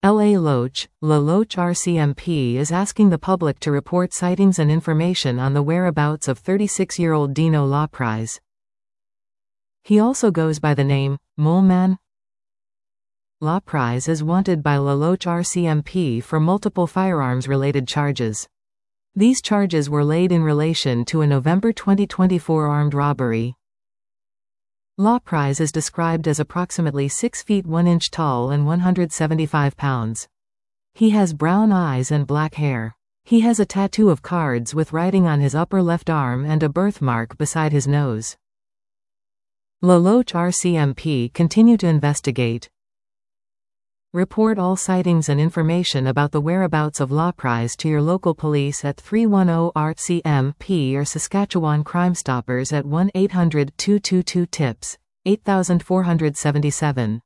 La Loche RCMP is asking the public to report sightings and information on the whereabouts of 36-year-old Dino Laprise. He also goes by the name, Moleman. Laprise is wanted by La Loche RCMP for multiple firearms-related charges. These charges were laid in relation to a November 2024 armed robbery. Laprise is described as approximately 6 feet 1 inch tall and 175 pounds. He has brown eyes and black hair. He has a tattoo of cards with writing on his upper left arm and a birthmark beside his nose. La Loche RCMP continue to investigate. Report all sightings and information about the whereabouts of Laprise to your local police at 310-RCMP or Saskatchewan Crime Stoppers at 1-800-222-TIPS, 8477.